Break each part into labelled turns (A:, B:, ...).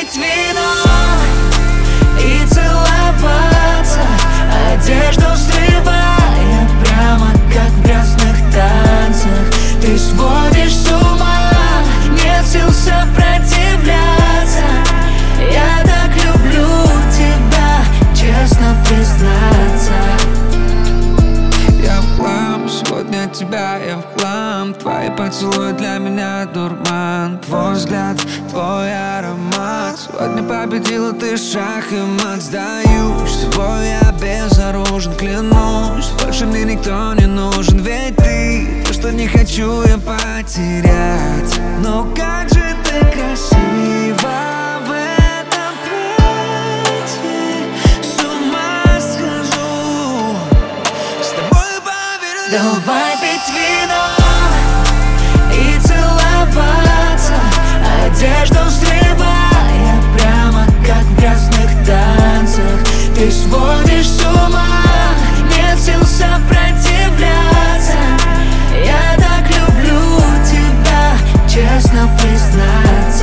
A: пить вино и целоваться, одежду срывая прямо как в грязных танцах. Ты сводишь с ума, нет сил сопротивляться. Я так люблю тебя, честно признаться.
B: Я в хлам, сегодня от тебя я в хлам. Твои поцелуи для меня дурман. Твой взгляд, твой аромат. Сегодня победила ты шах и мат. Сдаюсь, с тобой я безоружен, клянусь. Больше мне никто не нужен, ведь ты то, что не хочу я потерять. Но как же ты красива в этом платье, с ума схожу. С тобой поверю.
A: Давай пить вино и целоваться, одежду срывая прямо как в грязных танцах. Ты сводишь с ума, нет сил сопротивляться. Я так люблю тебя, честно признаться.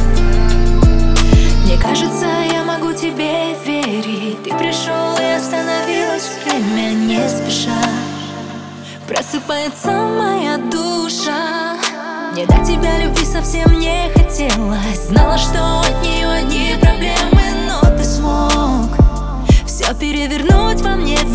A: Мне кажется, я могу тебе верить. Ты пришел и остановилось время не спеша. Просыпается моя душа. Мне до тебя любви совсем не хотелось. Знала, что от нее одни проблемы, но ты смог все перевернуть во мне.